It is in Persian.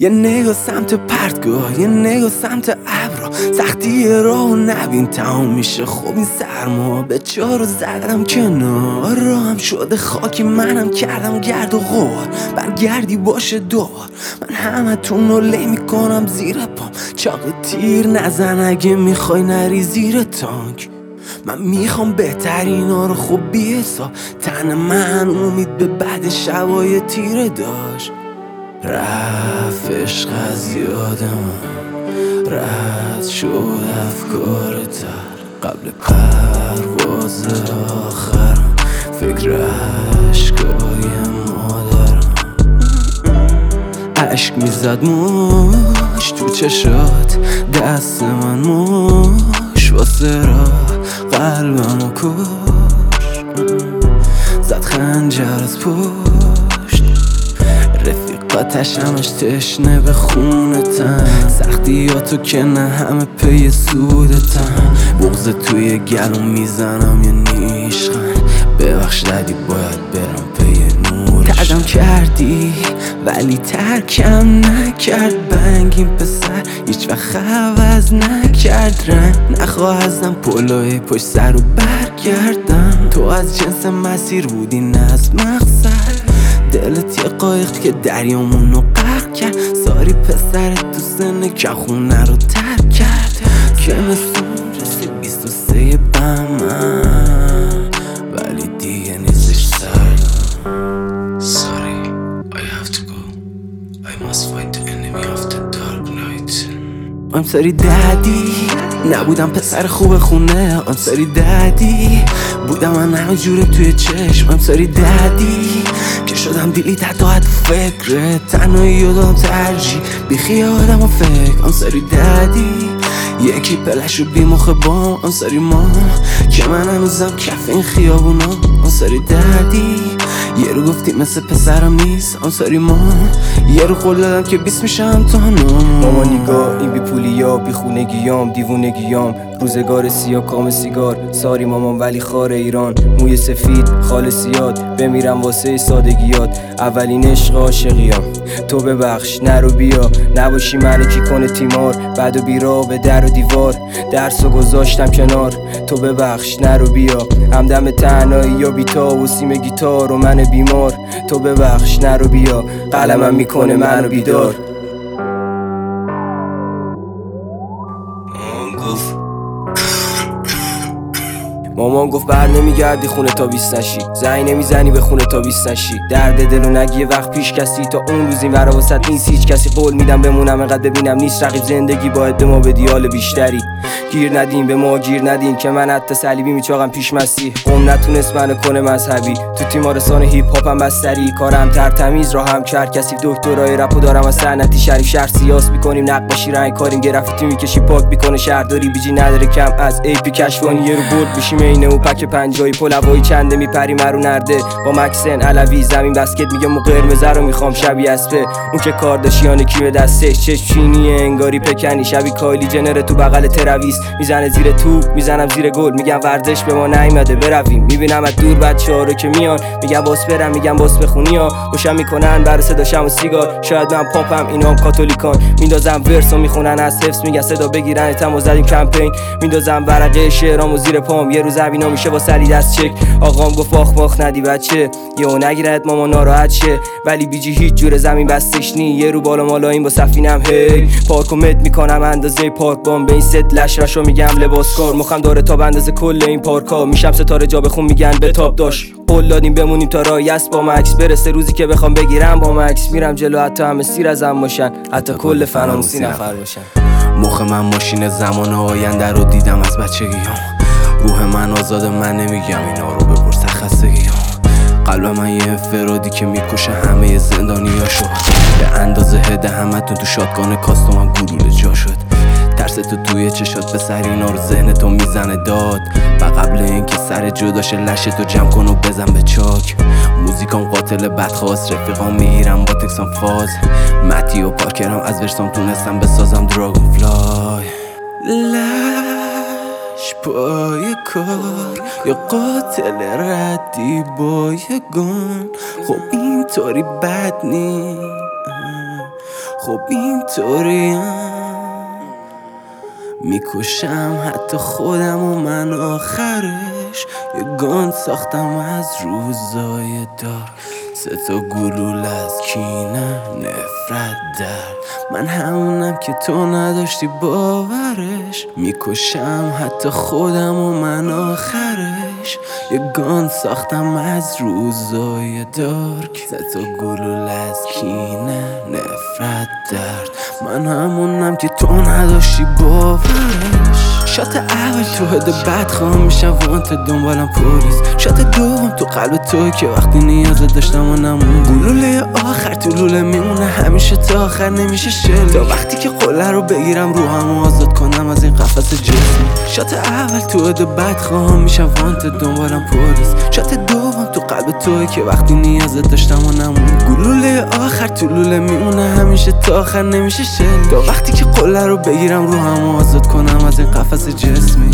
یه نگاه سمت پرتگاه، یه نگاه سمت ابرا، سختی راهو نبین تمام میشه. خب این سرما به چارو زدم کنار، راهم شده خاکی منم کردم گرد و غبار. برگردی باشه دوبار، من همتون رو لی میکنم زیر پام. چاق تیر نزن اگه میخوای نری زیر تانک. من میخوام بهترینا رو خوب بی‌حساب. تن من امید به بعد شبای تیره داشت. رفت عشق از یادم، رد شد افکار تر قبل پرواز آخرم. فکر عشقای مادرم، عشق میزد موش تو چشات، دست من موش واسه راه قلبمو کش. زد خنجر از پشت، رفیقاتش همش تشنه به خونتن. سختیاتو که نه همه پی سودتن. بغض توی گلوم میزنم یه نیشخن. ببخش دادی باید برم پی نور. تردم کردی ولی ترکم نکرد. بنگ این پسر هیچ وقت عوض نکرد رنگ. نخواه ازم پلوی پشت سر رو برگردم. تو از جنس مسیر بودی نه از مقصد. دلت یه قایق که دریامونو غرق کرد. ساری پسرت تو سن که خونه رو ترک کرد. که مثل رسید 23 بهمن، ولی دیگه نیستش سردم. Sorry, I have to go. I must fight the enemy of the dark night. I'm sorry daddy، نبودم پسر خوب خونه. I'm sorry daddy، بودم من همه جوره توی چشم. I'm sorry daddy، که شدم دیلیت حتی فکرت. تنهایی و دادم ترجیح بی خیالم و فکر. I'm sorry daddy، یکی پلش رو بی مخ بام. I'm sorry مام، که من هنوزم کف این خیابونا. I'm sorry daddy، یه رو گفتی مثل پسرم نیست. I'm sorry مام، یه رو قول دادم که 20 میشم تا نام. ماما نگاه این بی پولیا بی خونگیام دیوونگیام. روزگار سیاه کام سیگار. ساری مامان ولی خار ایران. موی سفید خال سیاد، بمیرم واسه سادگیات. اولین عشق عاشقیام. تو ببخش نرو بیا، نباشی ملکی کنه تیمار. بعد و بیرا به در و دیوار، درسو گذاشتم کنار. تو ببخش نرو بیا، همدم تنهایی یا بیتا و سیم گیتار و من بیمار. تو ببخش نرو بیا، قلمم میکنه منو بیدار. مامان گفت بر نمیگردی خونه تا 20 نشی. زنگ نمیزنی به خونه تا 20 نشی. درد دلو نگی یه وقت پیش کسی. تا اون روز این ورا واسط نیست هیچ کسی. قول میدم بمونم انقدر ببینم نیست رقیب. زندگی باید به ما بدی حال بیشتری. گیر ندین به ما گیر ندین، که من حتی صلیبی میچاقم پیش مسیح. قوم نتونست منو کنه مذهبی. تو تیمارستان هیپ هاپم بستری. کارم ترتمیز راهم کرد کسی. دکترای رپو دارم از صنعتی شریف. شهر سیاس میکنیم نقاشی رنگ کاریم. گرافیتی میکشی پاک میکنه شهرداری. بیجی نداره کم از ای پی کشفانی. یه رو برد بشیم اینه و پک پنجایی. پلوایی چنده میپری مرو نرده با مکسن علوی. زمین بسکت میگه مو قرمز رو میخوام شبیه اسپه. اون که کارداشیان کی به دستش. چشم چینیه انگاری پکنی. شبیه کایلی جنر تو بغل ترویس. میزنه زیر توپ میزنم زیر گل. میگم ورزش به ما نیومده برویم. میبینم از دور بچه‌ها رو که میان. میگم باس برم میگم باس بخونی ها. روشن میکنن برای صداشم و سیگار. شاید من پاپم اینا هم کاتولیکان. میندازم ورسو میخونن از حفظ. میگن صدا بگیرن تمو زدیم کمپین. میندازم ورقه شعرامو زیر پام. یه روز زبینا میشه با سری دست چک. آقام گفت آخ ماخ ندی بچه. یهو نگیرت ماما ناراحت شه. ولی بیجی هیچ جور زمین بستش نی. یه رو بالا مالا این با سفینم هی. پارکو مت میکنم اندازه پارک بام. به این ست لشرشو میگم لباس کار. مخم داره تا بندازه کل این پارکا. میشم ستاره جا بخون میگن به تاب داش. قول دادیم بمونیم تا رایس با مکس. برسه روزی که بخوام بگیرم با مکس. میرم جلو حتی همه سیر ازم باشن. حتی کل فنام 30 نفر باشن. مخ من ماشین زمان آینده رو دیدم از بچگیام. روح من آزاده من نمیگم اینا رو بپرس خستگیام. قلب من یه انفرادی که میکشه همه زندانیاشو. به اندازه هده همتون تو شاتگان کاستومم گلوله جا شد. ترس تو توی چشات به سر اینا رو ذهن تو میزنه داد. و قبل اینکه سر جداش لشتو جمع کن و بزن به چاک. موزیکام قاتل بدخواست. رفیقام میگیرم با تکسام فاز. متی و پارکرم از ورسام تونستم بسازم دراگون فلای. لش پای کار یا قاتل ردی با یه گان. خب اینطوری بد نی. خب اینطوریم میکشم حتی خودم و من آخرش یه گان ساختم از روزای دار 3 گلوله از کینه نفرت در من همونم که تو نداشتی باورش میکشم حتی خودم و من آخرش یه گان ساختم از روزای دارک 3 گلوله از کینه نفرت درد من همونم که تو نداشتی باورش شات اول تو هد بد خواهم میشم وانت دنبالم پلیس شات دوم تو قلب توی که وقتی نیازت داشتم و نمون گلوله آخر تو لوله میمونه همیشه تا آخر نمیشه شل تا وقتی که قله رو بگیرم روحم و آزاد کنم از این قفس جسمی شات اول تو هد بد خواهم میشم وانت دنبالم پلیس شات دوم تو قلب توی که وقتی نیازت داشتم و نمون گلوله آخر تو لوله میمونه همیشه تا آخر نمیشه شل تا وقتی که قله رو بگیرم روحم و آزاد کنم از این قفس جسمی